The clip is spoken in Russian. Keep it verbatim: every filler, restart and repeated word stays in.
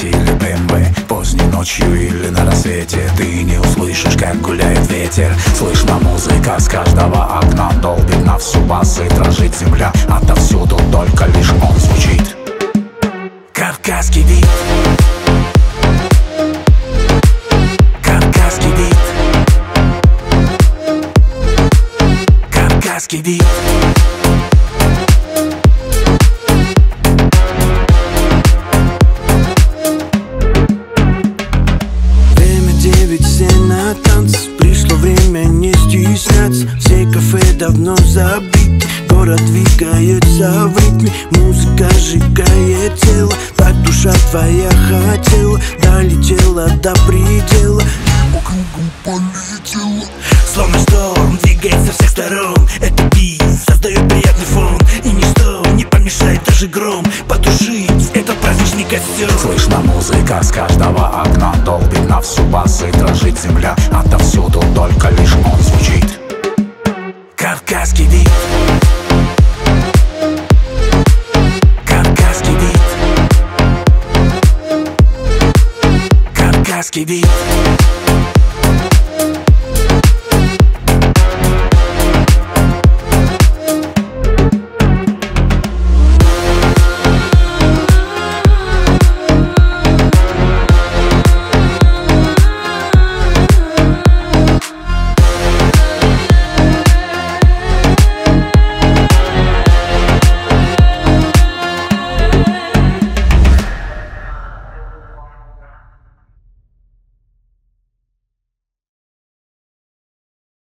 Бugatti или бэ эм вэ. Поздней ночью или на рассвете ты не услышишь, как гуляет ветер. Слышна музыка с каждого окна, долбит на всю бас и дрожит земля. Отовсюду только лишь он звучит. Кавказский бит. Кавказский бит. Кавказский бит. Время девять, все на танц. Пришло время не стесняться. Все кафе давно забиты. Город двигается в ритме. Музыка сжигает тело. Так душа твоя хотела. Долетела до предела. По кругу полетела. Словно шторм двигается со всех сторон. Это бит создает приятный фон. И ничто не помешает, даже гром, потушить этот праздничный костер. Слышна музыка с каждого окна, долбит на всю бас и дрожит земля. Отовсюду только лишь он звучит. Кавказский бит. Кавказский бит. Кавказский бит.